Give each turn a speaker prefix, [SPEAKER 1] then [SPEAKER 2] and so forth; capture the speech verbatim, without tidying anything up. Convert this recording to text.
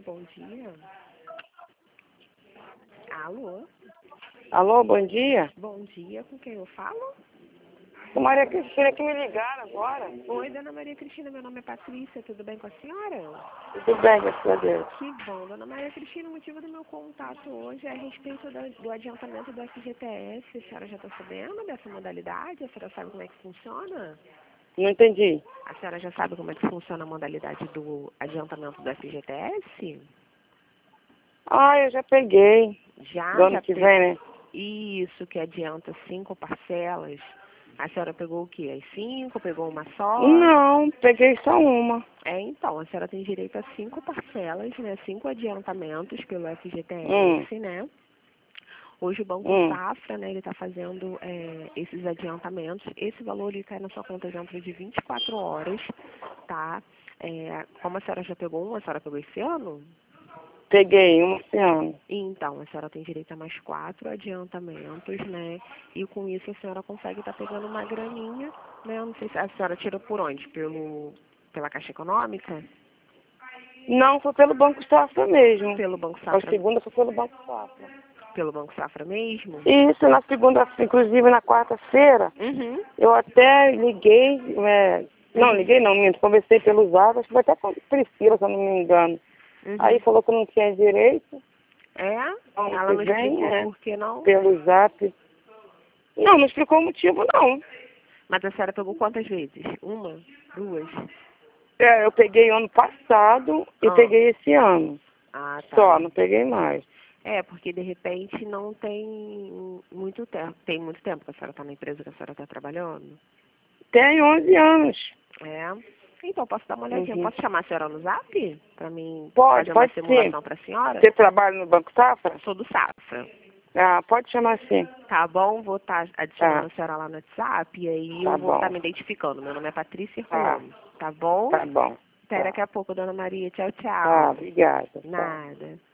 [SPEAKER 1] bom dia. Alô?
[SPEAKER 2] Alô, bom dia.
[SPEAKER 1] Bom dia, com quem eu falo?
[SPEAKER 2] Com Maria Cristina que me ligaram agora.
[SPEAKER 1] Oi, dona Maria Cristina, meu nome é Patrícia, tudo bem com a senhora?
[SPEAKER 2] Tudo bem, graças a Deus.
[SPEAKER 1] Que bom, dona Maria Cristina, o motivo do meu contato hoje é a respeito do, do adiantamento do F G T S. A senhora já está sabendo dessa modalidade? A senhora sabe como é que funciona?
[SPEAKER 2] Não entendi.
[SPEAKER 1] A senhora já sabe como é que funciona a modalidade do adiantamento do F G T S?
[SPEAKER 2] Ah, eu já peguei.
[SPEAKER 1] Já,
[SPEAKER 2] Do ano
[SPEAKER 1] já
[SPEAKER 2] que
[SPEAKER 1] pegou.
[SPEAKER 2] vem, né?
[SPEAKER 1] Isso, que adianta cinco parcelas. A senhora pegou o quê? As cinco? Pegou uma só?
[SPEAKER 2] Não, peguei só uma.
[SPEAKER 1] É, então, a senhora tem direito a cinco parcelas, né? Cinco adiantamentos pelo F G T S,
[SPEAKER 2] Hum.
[SPEAKER 1] né? Hoje o Banco
[SPEAKER 2] Hum.
[SPEAKER 1] Safra, né, ele está fazendo é, esses adiantamentos. Esse valor ele cai na sua conta dentro de vinte e quatro horas, tá? É, como a senhora já pegou um, a senhora pegou esse ano?
[SPEAKER 2] Peguei uma esse ano.
[SPEAKER 1] Então, a senhora tem direito a mais quatro adiantamentos, né? E com isso a senhora consegue estar pegando uma graninha, né? Eu não sei se a senhora tira por onde? Pelo, pela Caixa Econômica?
[SPEAKER 2] Não, foi pelo Banco Safra mesmo.
[SPEAKER 1] Pelo Banco
[SPEAKER 2] A
[SPEAKER 1] Safra,
[SPEAKER 2] segunda foi pelo Banco Safra.
[SPEAKER 1] pelo Banco Safra mesmo?
[SPEAKER 2] Isso, na segunda, inclusive na quarta-feira,
[SPEAKER 1] Uhum.
[SPEAKER 2] eu até liguei, é, não,
[SPEAKER 1] Uhum.
[SPEAKER 2] liguei não, minto, conversei pelo Zap, acho que foi até com a Priscila, se eu não me engano.
[SPEAKER 1] Uhum.
[SPEAKER 2] Aí falou que eu não tinha direito.
[SPEAKER 1] É?
[SPEAKER 2] Ano
[SPEAKER 1] Ela
[SPEAKER 2] que
[SPEAKER 1] não
[SPEAKER 2] vem,
[SPEAKER 1] explicou
[SPEAKER 2] é,
[SPEAKER 1] por que não?
[SPEAKER 2] pelo Zap. Não, não explicou o motivo, não.
[SPEAKER 1] Mas a senhora pegou quantas vezes? Uma? Duas?
[SPEAKER 2] É, eu peguei ano passado e
[SPEAKER 1] Ah,
[SPEAKER 2] peguei esse ano.
[SPEAKER 1] ah, tá.
[SPEAKER 2] Só, não peguei mais.
[SPEAKER 1] É, porque de repente não tem muito tempo. Tem muito tempo que a senhora está na empresa que a senhora está trabalhando?
[SPEAKER 2] Tem onze anos.
[SPEAKER 1] É. Então, posso dar uma olhadinha?
[SPEAKER 2] Uhum.
[SPEAKER 1] Posso chamar a senhora no Zap? Para mim
[SPEAKER 2] Pode,
[SPEAKER 1] fazer uma
[SPEAKER 2] pode sim.
[SPEAKER 1] simulação para a senhora?
[SPEAKER 2] Você trabalha no Banco Safra?
[SPEAKER 1] Sou do Safra.
[SPEAKER 2] Ah, pode chamar sim.
[SPEAKER 1] Tá bom? Vou estar adicionando
[SPEAKER 2] Tá,
[SPEAKER 1] a senhora lá no WhatsApp e aí
[SPEAKER 2] tá
[SPEAKER 1] eu vou estar
[SPEAKER 2] bom.
[SPEAKER 1] me identificando. Meu nome é Patrícia
[SPEAKER 2] Tá,
[SPEAKER 1] Rolando. Tá bom?
[SPEAKER 2] tá bom.
[SPEAKER 1] Até
[SPEAKER 2] Tá,
[SPEAKER 1] daqui a pouco, dona Maria. Tchau,
[SPEAKER 2] tá,
[SPEAKER 1] tchau.
[SPEAKER 2] obrigada. Tá.
[SPEAKER 1] Nada.